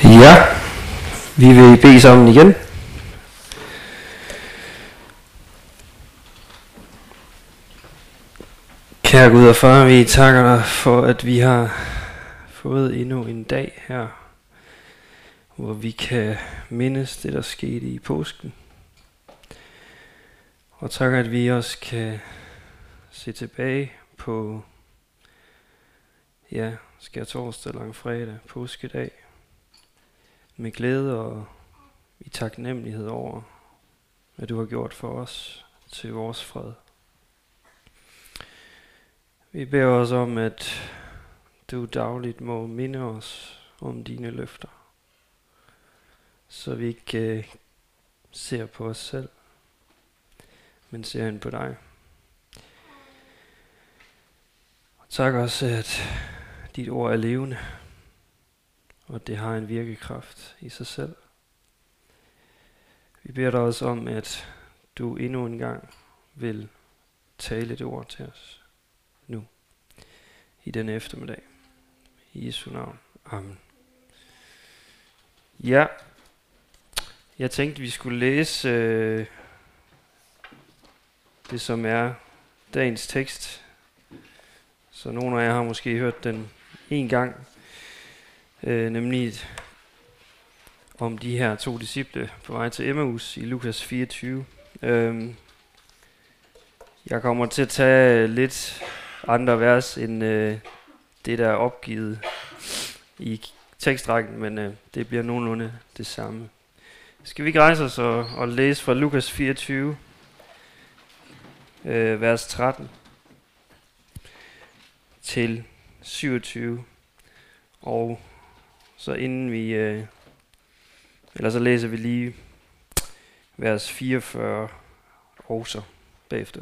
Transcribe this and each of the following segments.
Ja, vi vil bede sammen igen. Kære Gud og Far, vi takker dig for, at vi har fået endnu en dag her, hvor vi kan mindes det, der skete i påsken. Og takker, at vi også kan se tilbage på, skærtorsdag, langfredag, påskedag, med glæde og i taknemmelighed over, hvad du har gjort for os til vores fred. Vi beder os om, at du dagligt må minde os om dine løfter, så vi ikke ser på os selv, men ser ind på dig. Og tak også, at dit ord er levende, og det har en virkekraft i sig selv. Vi beder dig også om, at du endnu en gang vil tale et ord til os nu, i denne eftermiddag. I Jesu navn. Amen. Ja, jeg tænkte, vi skulle læse det, som er dagens tekst. Så nogle af jer har måske hørt den en gang, nemlig om de her 2 disciple på vej til Emmaus i Lukas 24. Jeg kommer til at tage lidt andre vers end det, der er opgivet i tekstrækken, men det bliver nogenlunde det samme. Skal vi ikke rejse os og læse fra Lukas 24, vers 13 til 27, og så inden vi, eller så læser vi lige vers 44 også bagefter.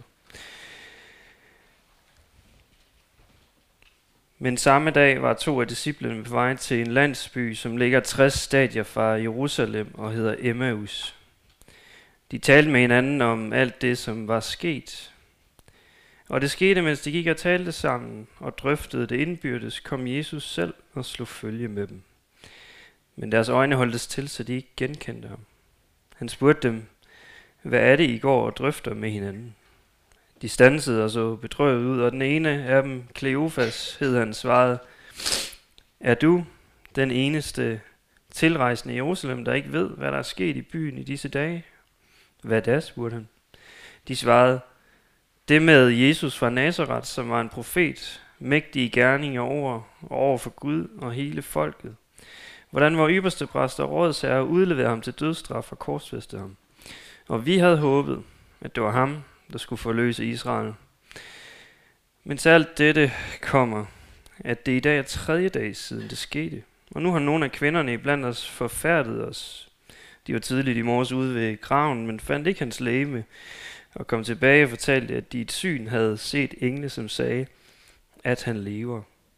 Men samme dag var 2 af disciplene på vej til en landsby, som ligger 60 stadier fra Jerusalem og hedder Emmaus. De talte med hinanden om alt det, som var sket. Og det skete, mens de gik og talte sammen og drøftede det indbyrdes, kom Jesus selv og slog følge med dem. Men deres øjne holdtes til, så de ikke genkendte ham. Han spurgte dem, hvad er det, I går og drøfter med hinanden? De standsede og så bedrøvet ud, og den ene af dem, Kleofas, hed han, svarede, er du den eneste tilrejsende i Jerusalem, der ikke ved, hvad der er sket i byen i disse dage? Hvad da, spurgte han. De svarede, det med Jesus fra Nazaret, som var en profet, mægtig i gerninger over for Gud og hele folket. Hvordan var ypperste præst og rådsherre udleverede ham til dødsstraf og korsfæstede ham. Og vi havde håbet, at det var ham, der skulle forløse Israel. Men til alt dette kommer, at det i dag er 3. dag siden det skete. Og nu har nogle af kvinderne iblandt os forfærdet os. De var tidligt i morges ude ved graven, men fandt ikke hans legeme, og kom tilbage og fortalte, at de i et syn havde set engle, som sagde, at han lever.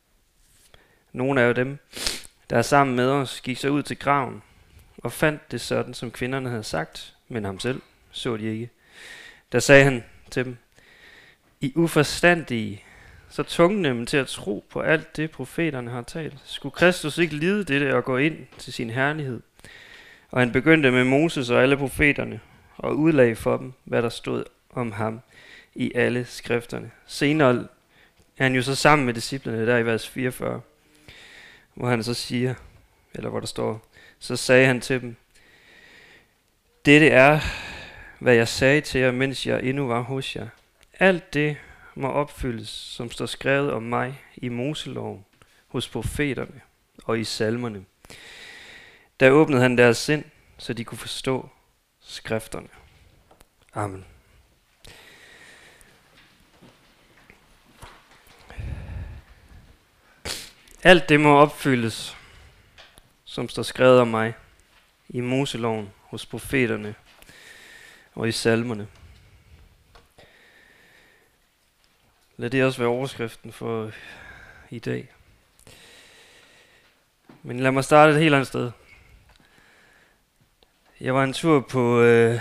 Nogle af dem, der er sammen med os, gik så ud til graven og fandt det sådan, som kvinderne havde sagt, men ham selv så de ikke. Der sagde han til dem, I uforstandige, så tvungne dem til at tro på alt det, profeterne har talt. Skulle Kristus ikke lide dette og gå ind til sin herlighed? Og han begyndte med Moses og alle profeterne og udlagde for dem, hvad der stod om ham i alle skrifterne. Senere er han jo så sammen med disciplene der i vers 44, hvor han så siger, eller hvor der står, så sagde han til dem, dette er, hvad jeg sagde til jer, mens jeg endnu var hos jer. Alt det må opfyldes, som står skrevet om mig i Moseloven, hos profeterne og i salmerne. Der åbnede han deres sind, så de kunne forstå skrifterne. Amen. Alt det må opfyldes, som står skrevet om mig i Moseloven, hos profeterne og i salmerne. Lad det også være overskriften for i dag. Men lad mig starte et helt andet sted. Jeg var en tur på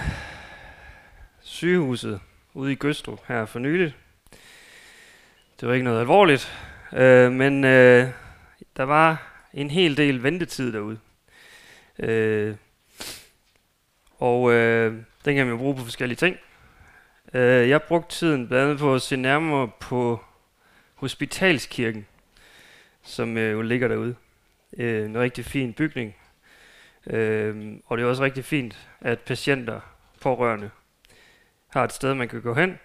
sygehuset ude i Gødstrup her for nyligt. Det var ikke noget alvorligt, men der var en hel del ventetid derude. Den kan man jo bruge på forskellige ting. Jeg brugte tiden blandt andet på at se nærmere på Hospitalskirken, som jo ligger derude. En rigtig fin bygning. Og det er også rigtig fint, at patienter, pårørende, har et sted, man kan gå hen.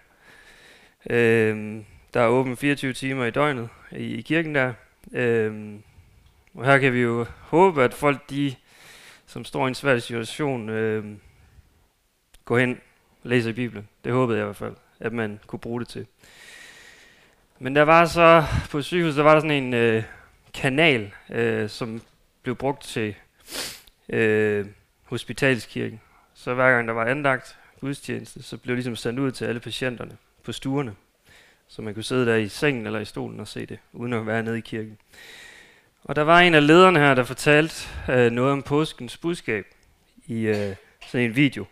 Der er åbent 24 timer i døgnet i kirken der. Og her kan vi jo håbe, at folk, som står i en svær situation, går hen og læser i Bibelen. Det håbede jeg i hvert fald, at man kunne bruge det til. Men der var så på sygehuset, der var der sådan en kanal, som blev brugt til Hospitalskirken. Så hver gang der var andagt gudstjeneste, så blev ligesom sendt ud til alle patienterne på stuerne. Så man kunne sidde der i sengen eller i stolen og se det, uden at være nede i kirken. Og der var en af lederne her, der fortalte noget om påskens budskab i sådan en video.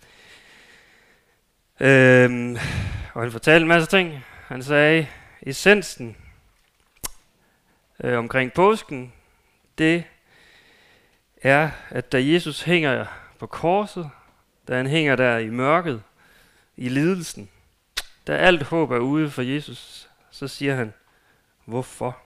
Og han fortalte en masse ting. Han sagde, essensen omkring påsken, det er, at da Jesus hænger på korset, da han hænger der i mørket, i lidelsen, da alt håb er ude for Jesus, så siger han, hvorfor?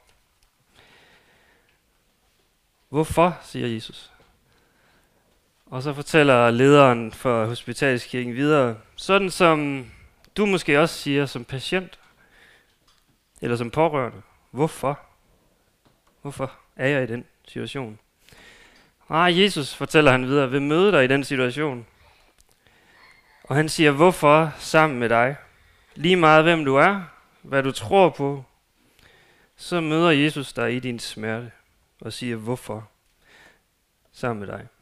Hvorfor, siger Jesus. Og så fortæller lederen for Hospitalskirken videre, sådan som du måske også siger som patient, eller som pårørende, hvorfor? Hvorfor er jeg i den situation? Jesus, fortæller han videre, vil møde dig i den situation. Og han siger, hvorfor sammen med dig? Lige meget hvem du er, hvad du tror på, så møder Jesus dig i din smerte og siger, hvorfor sammen med dig.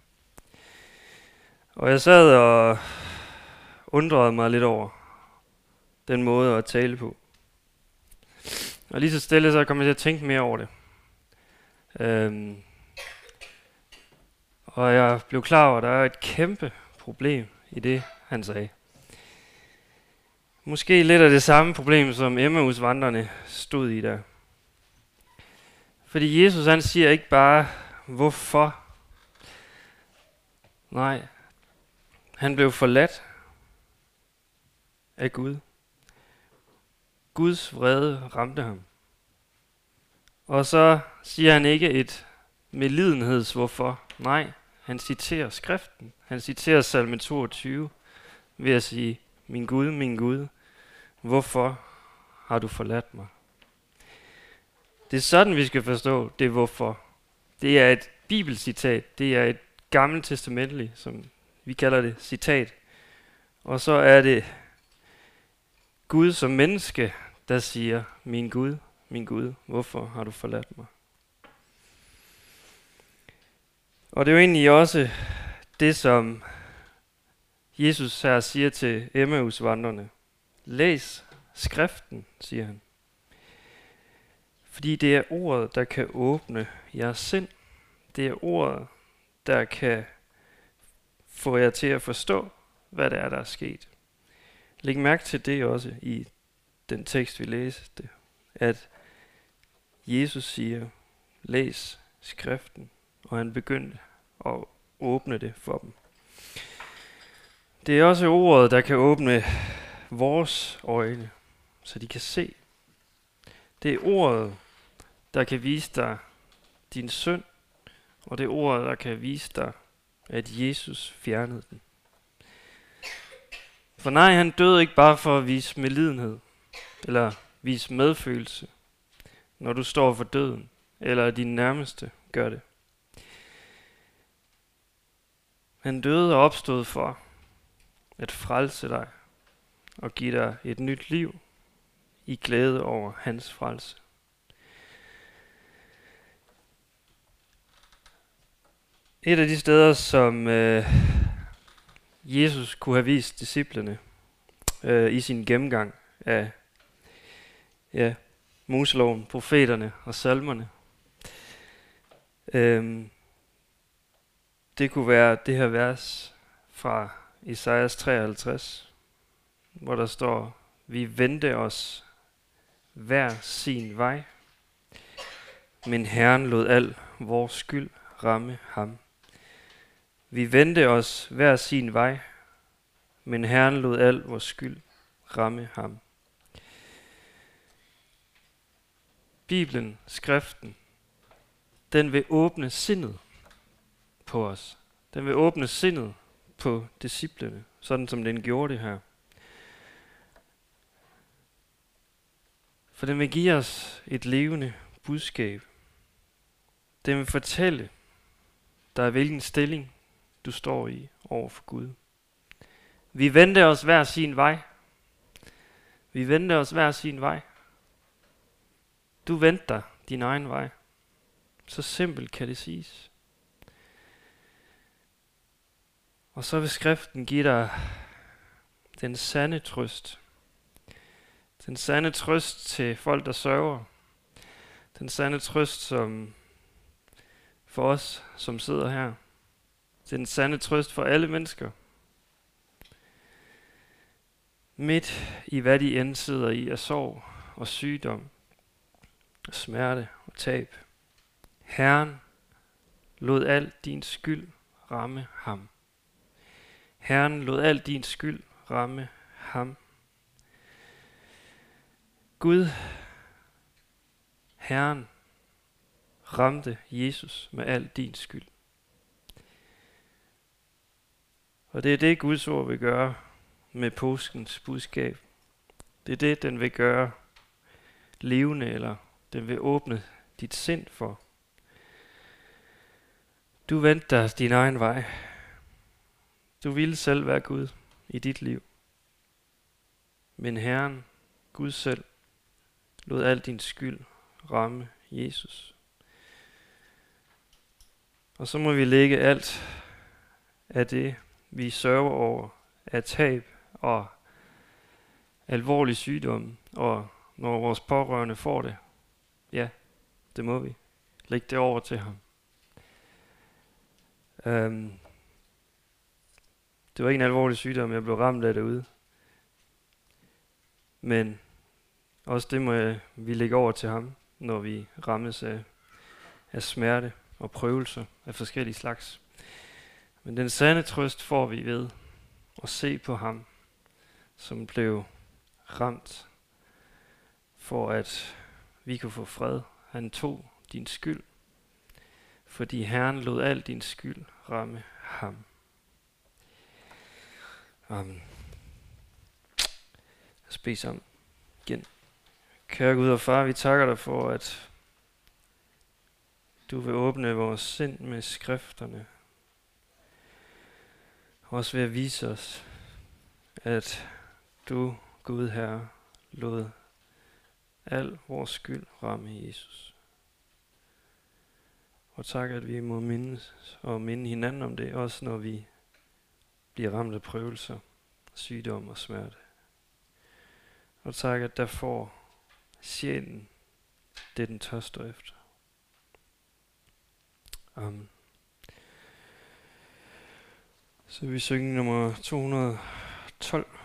Og jeg sad og undrede mig lidt over den måde at tale på. Og lige så stille, så kom jeg til at tænke mere over det. Og jeg blev klar over, at der er et kæmpe problem i det, han sagde. Måske lidt af det samme problem, som Emmaus-vandrerne stod i der. Fordi Jesus, han siger ikke bare, hvorfor. Nej, han blev forladt af Gud. Guds vrede ramte ham. Og så siger han ikke et medlidenheds hvorfor. Nej, han citerer skriften. Han citerer salme 22 ved at sige, min Gud, hvorfor har du forladt mig? Det er sådan, vi skal forstå det hvorfor. Det er et bibelcitat. Det er et gammelt testamentligt, som vi kalder det, citat. Og så er det Gud som menneske, der siger, min Gud, hvorfor har du forladt mig? Og det er jo egentlig også det, som Jesus her siger til Emmaus-vandrerne. Læs skriften, siger han. Fordi det er ordet, der kan åbne jeres sind. Det er ordet, der kan få jer til at forstå, hvad det er, der er sket. Læg mærke til det også i den tekst, vi læste, at Jesus siger, læs skriften, og han begyndte at åbne det for dem. Det er også ordet, der kan åbne vores øjne, så de kan se. Det er ordet, der kan vise dig din synd, og det er ordet, der kan vise dig, at Jesus fjernede den. For nej, han døde ikke bare for at vise medlidenhed, eller vise medfølelse, når du står for døden, eller din nærmeste gør det. Han døde og opstod for at frelse dig og give dig et nyt liv i glæde over hans frelse. Et af de steder, som Jesus kunne have vist disciplene i sin gennemgang af Moseloven, profeterne og salmerne, det kunne være det her vers fra Esajas 53, hvor der står, vi vendte os hver sin vej, men Herren lod al vores skyld ramme ham. Vi vendte os hver sin vej, men Herren lod al vores skyld ramme ham. Bibelen, skriften, den vil åbne sindet på os. Den vil åbne sindet på disciplene, sådan som den gjorde det her. For den vil give os et levende budskab. Den vil fortælle dig, hvilken stilling du står i over for Gud. Vi vendte os hver sin vej. Vi vendte os hver sin vej. Du vendte dig din egen vej. Så simpelt kan det siges. Og så vil skriften give dig den sande trøst. Den sande trøst til folk, der sørger. Den sande trøst som for os, som sidder her. Den sande trøst for alle mennesker. Midt i hvad de end sidder i af sorg og sygdom, og smerte og tab. Herren lod al din skyld ramme ham. Herren lod al din skyld ramme ham. Gud, Herren, ramte Jesus med al din skyld. Og det er det, Guds ord vil gøre med påskens budskab. Det er det, den vil gøre levende, eller den vil åbne dit sind for. Du vendte dig din egen vej. Du ville selv være Gud i dit liv. Men Herren, Gud selv, lod al din skyld ramme Jesus. Og så må vi lægge alt af det, vi sørger over, af tab og alvorlig sygdom, og når vores pårørende får det, ja, det må vi. Læg det over til ham. Det var ikke en alvorlig sygdom, jeg blev ramt af derude. Men også det må vi lægge over til ham, når vi rammes af smerte og prøvelser af forskellige slags. Men den sande trøst får vi ved at se på ham, som blev ramt, for at vi kunne få fred. Han tog din skyld, fordi Herren lod al din skyld ramme ham. Amen. Lad os bede sammen igen. Kære Gud og Far, vi takker dig for, at du vil åbne vores sind med skrifterne. Også ved at vise os, at du, Gud Herre, lod al vores skyld ramme Jesus. Og tak, at vi må mindes og minde hinanden om det, også når vi bliver ramt af prøvelser, sygdom og smerte. Og tak, at der får sjælen det, den tørster efter. Amen. Så vi synger nummer 212.